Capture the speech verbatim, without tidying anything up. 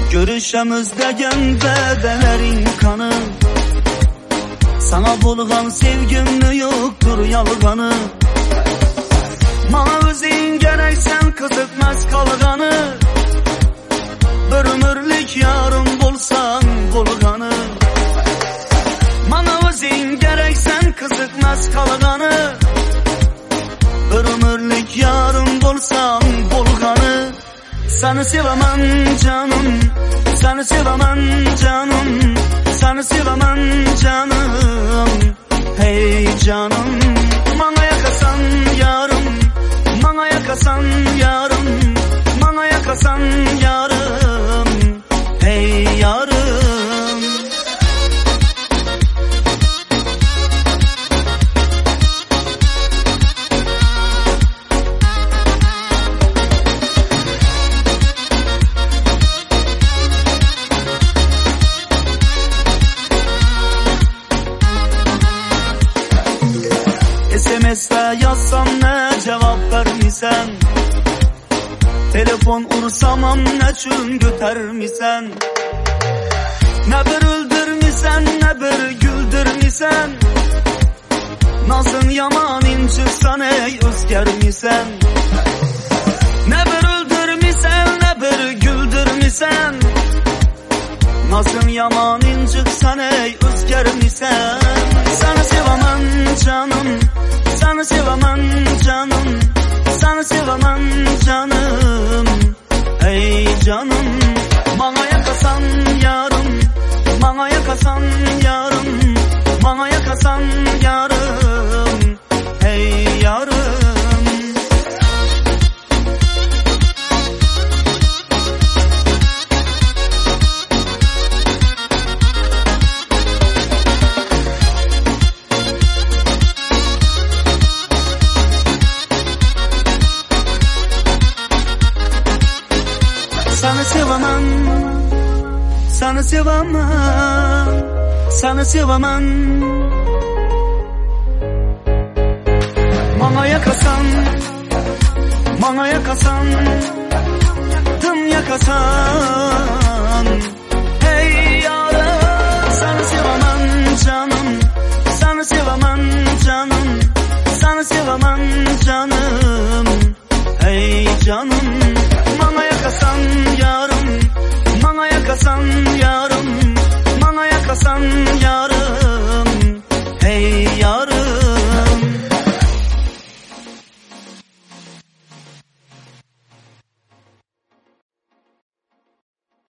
Görüşemiz degen bedelerin kanı. Sana bulgan sevgimni yoktur yalganı. Mana özün gereksen kızıkmaz kalganı. Bir ömürlük yarım bulsan bulganı. Mana özün gereksen kızıkmaz kalganı. Bir ömürlük yarım bulsan bulganı. Seni sevemem canım, seni sevemem canım, seni sevemem canım, hey canım. Bana yakasan yarım, bana yakasan yarım, bana yakasan yarım, hey yarım. S M S'te yazsam ne cevap vermisen, telefon ursamam ne çün götermisen. Ne bir öldürmisen ne bir güldürmisen. Nasın yaman inciksan ey özgermisen. Ne bir öldürmisen ne bir güldürmisen. Nasın yaman inciksan ey özgermisen. Seni sevemem canım, seni sevemem canım, seni sevemem canım, hey canım. Bana yakasan yarım, bana yakasan yarım, bana yakasan yarım, hey yarım. Seni sevemem, seni sevemem, seni sevemem. Bana yakasan, bana yakasan, tüm yakasan, hey yarım. Seni sevemem canım, seni sevemem canım, seni sevemem canım, hey canım.